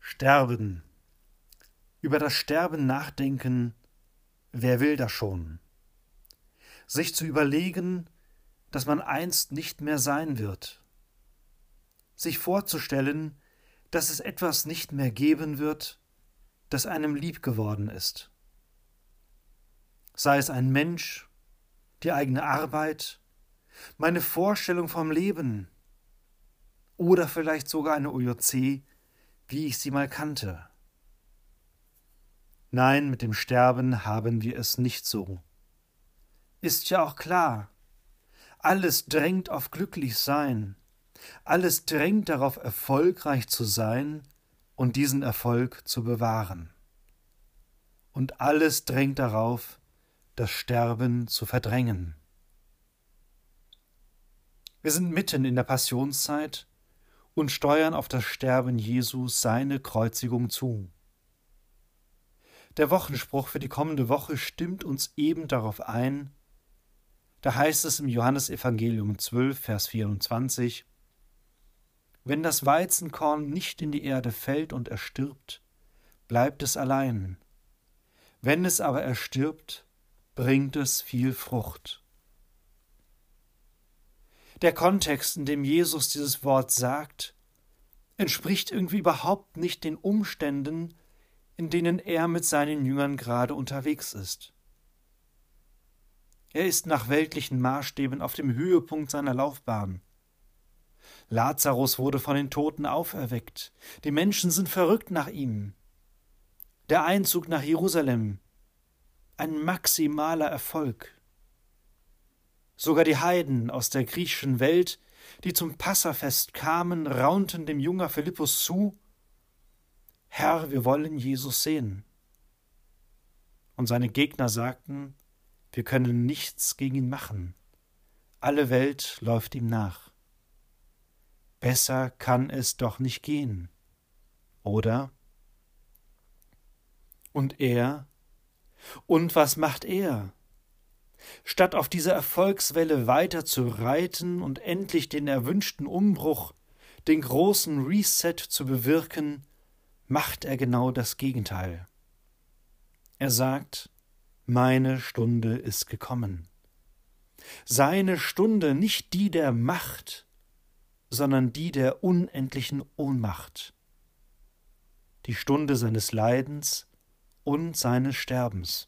Sterben. Über das Sterben nachdenken, wer will das schon? Sich zu überlegen, dass man einst nicht mehr sein wird. Sich vorzustellen, dass es etwas nicht mehr geben wird, das einem lieb geworden ist. Sei es ein Mensch, die eigene Arbeit, meine Vorstellung vom Leben oder vielleicht sogar eine OJC, wie ich sie mal kannte. Nein, mit dem Sterben haben wir es nicht so. Ist ja auch klar, alles drängt auf glücklich sein, alles drängt darauf, erfolgreich zu sein und diesen Erfolg zu bewahren. Und alles drängt darauf, das Sterben zu verdrängen. Wir sind mitten in der Passionszeit und steuern auf das Sterben Jesu, seine Kreuzigung zu. Der Wochenspruch für die kommende Woche stimmt uns eben darauf ein. Da heißt es im Johannesevangelium 12, Vers 24: Wenn das Weizenkorn nicht in die Erde fällt und erstirbt, bleibt es allein. Wenn es aber erstirbt, bringt es viel Frucht. Der Kontext, in dem Jesus dieses Wort sagt, entspricht irgendwie überhaupt nicht den Umständen, in denen er mit seinen Jüngern gerade unterwegs ist. Er ist nach weltlichen Maßstäben auf dem Höhepunkt seiner Laufbahn. Lazarus wurde von den Toten auferweckt. Die Menschen sind verrückt nach ihm. Der Einzug nach Jerusalem, ein maximaler Erfolg. Sogar die Heiden aus der griechischen Welt, die zum Passafest kamen, raunten dem Jünger Philippus zu: Herr, wir wollen Jesus sehen. Und seine Gegner sagten: Wir können nichts gegen ihn machen. Alle Welt läuft ihm nach. Besser kann es doch nicht gehen, oder? Und er? Und was macht er? Statt auf dieser Erfolgswelle weiter zu reiten und endlich den erwünschten Umbruch, den großen Reset zu bewirken, macht er genau das Gegenteil. Er sagt: Meine Stunde ist gekommen. Seine Stunde, nicht die der Macht, sondern die der unendlichen Ohnmacht. Die Stunde seines Leidens und seines Sterbens.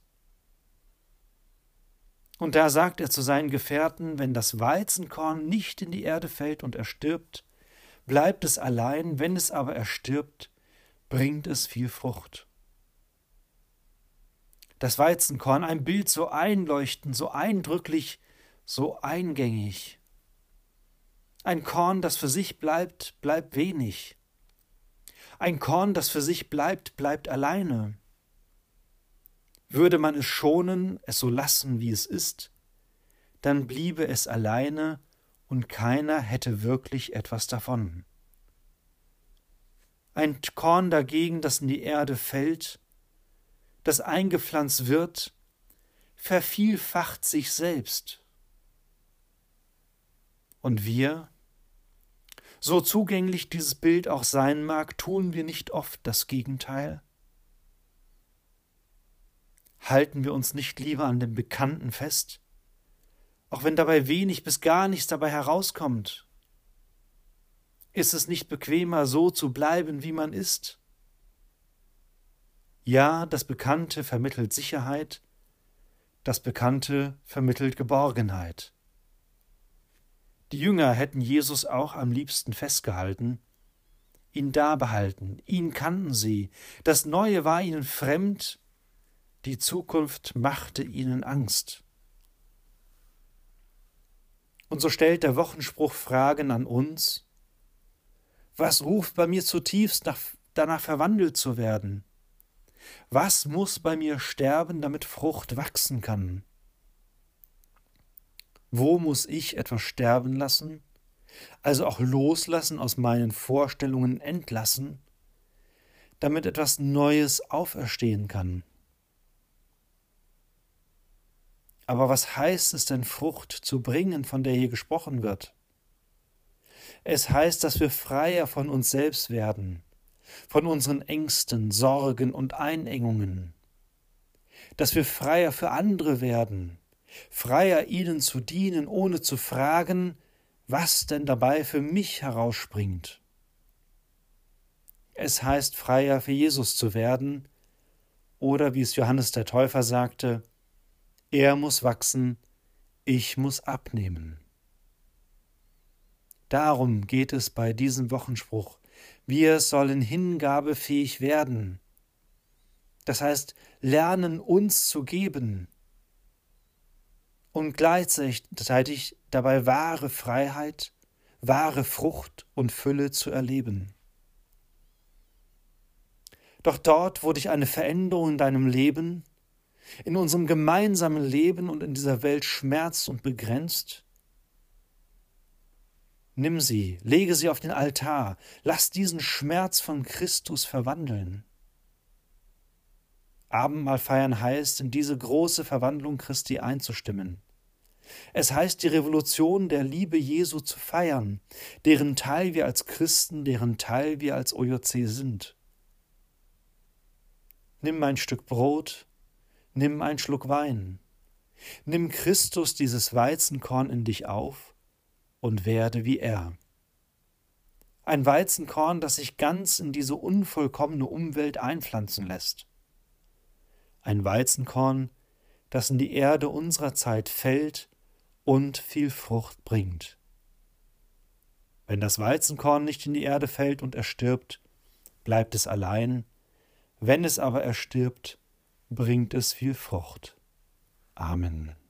Und da sagt er zu seinen Gefährten: Wenn das Weizenkorn nicht in die Erde fällt und erstirbt, bleibt es allein, wenn es aber erstirbt, bringt es viel Frucht. Das Weizenkorn, ein Bild so einleuchtend, so eindrücklich, so eingängig. Ein Korn, das für sich bleibt, bleibt wenig. Ein Korn, das für sich bleibt, bleibt alleine. Würde man es schonen, es so lassen, wie es ist, dann bliebe es alleine und keiner hätte wirklich etwas davon. Ein Korn dagegen, das in die Erde fällt, das eingepflanzt wird, vervielfacht sich selbst. Und wir, so zugänglich dieses Bild auch sein mag, tun wir nicht oft das Gegenteil? Halten wir uns nicht lieber an dem Bekannten fest, auch wenn dabei wenig bis gar nichts dabei herauskommt? Ist es nicht bequemer, so zu bleiben, wie man ist? Ja, das Bekannte vermittelt Sicherheit, das Bekannte vermittelt Geborgenheit. Die Jünger hätten Jesus auch am liebsten festgehalten, ihn da behalten, ihn kannten sie, das Neue war ihnen fremd, die Zukunft machte ihnen Angst. Und so stellt der Wochenspruch Fragen an uns: Was ruft bei mir zutiefst danach verwandelt zu werden? Was muss bei mir sterben, damit Frucht wachsen kann? Wo muss ich etwas sterben lassen, also auch loslassen, aus meinen Vorstellungen entlassen, damit etwas Neues auferstehen kann? Aber was heißt es denn, Frucht zu bringen, von der hier gesprochen wird? Es heißt, dass wir freier von uns selbst werden, von unseren Ängsten, Sorgen und Einengungen, dass wir freier für andere werden, freier ihnen zu dienen, ohne zu fragen, was denn dabei für mich herausspringt. Es heißt, freier für Jesus zu werden, oder wie es Johannes der Täufer sagte, er muss wachsen, ich muss abnehmen. Darum geht es bei diesem Wochenspruch. Wir sollen hingabefähig werden. Das heißt, lernen, uns zu geben und gleichzeitig dabei wahre Freiheit, wahre Frucht und Fülle zu erleben. Doch dort, wo dich eine Veränderung in deinem Leben, in unserem gemeinsamen Leben und in dieser Welt schmerzt und begrenzt, nimm sie, lege sie auf den Altar, lass diesen Schmerz von Christus verwandeln. Abendmahl feiern heißt, in diese große Verwandlung Christi einzustimmen. Es heißt, die Revolution der Liebe Jesu zu feiern, deren Teil wir als Christen, deren Teil wir als OJC sind. Nimm ein Stück Brot, nimm einen Schluck Wein, nimm Christus dieses Weizenkorn in dich auf und werde wie er. Ein Weizenkorn, das sich ganz in diese unvollkommene Umwelt einpflanzen lässt. Ein Weizenkorn, das in die Erde unserer Zeit fällt und viel Frucht bringt. Wenn das Weizenkorn nicht in die Erde fällt und erstirbt, bleibt es allein. Wenn es aber erstirbt, bringt es viel Frucht. Amen.